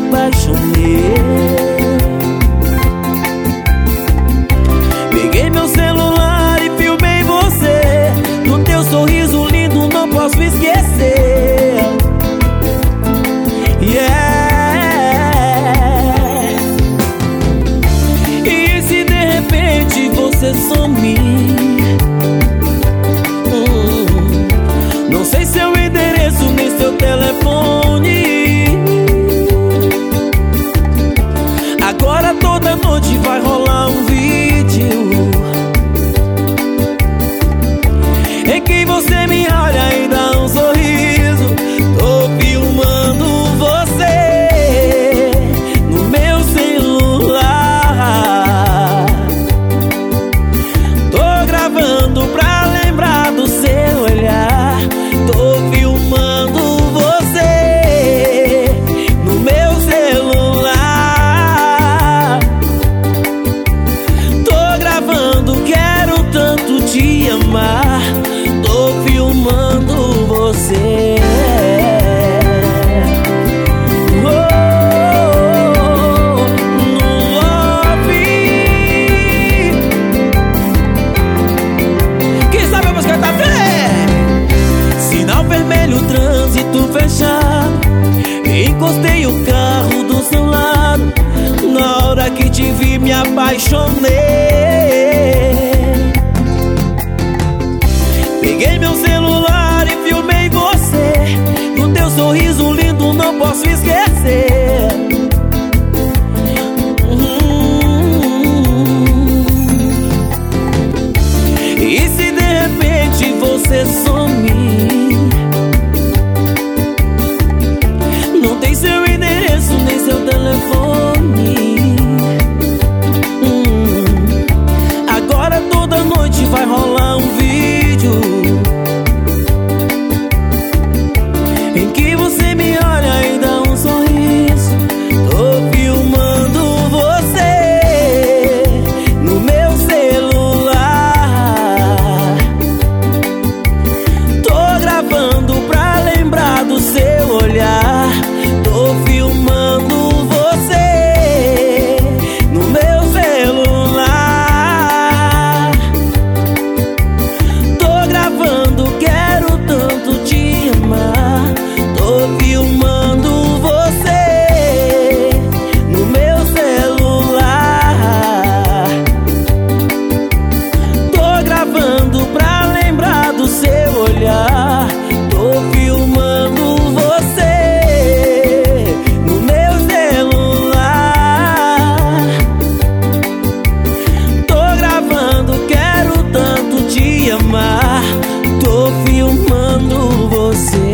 apaixonei. Peguei meu celular e filmei você. Do teu sorriso lindo não posso esquecer. E se de repente você sumir, não sei seu endereço nem seu telefone. Agora toda noite vai rolar um vídeo em que você me olha e dá um sorriso. Tô filmando você no meu celular. Tô gravando pra lembrar do seu olhar. Tô filmando você no meu celular. Tô gravando, quero tanto te amar. Tô filmando você. Quem sabe a música tá bem? Sinal vermelho, trânsito fechado. Encostei o carro do seu lado. Na hora que te vi me apaixonei. Peguei meu celular e filmei você. Do teu sorriso lindo não posso esquecer. E se de repente você sumir, não tem seu endereço nem seu telefone. Agora toda noite vai rolar um vídeo em que você me olha e dá um sorriso. Tô filmando você no meu celular. Tô gravando pra lembrar do seu olhar. Tô filmando você no meu celular. Tô gravando, quero tanto te amar. Tô filmando você no meu celular. Tô gravando pra lembrar do seu olhar. Tô filmando você no meu celular. Tô gravando, quero tanto te amar. Tô filmando você.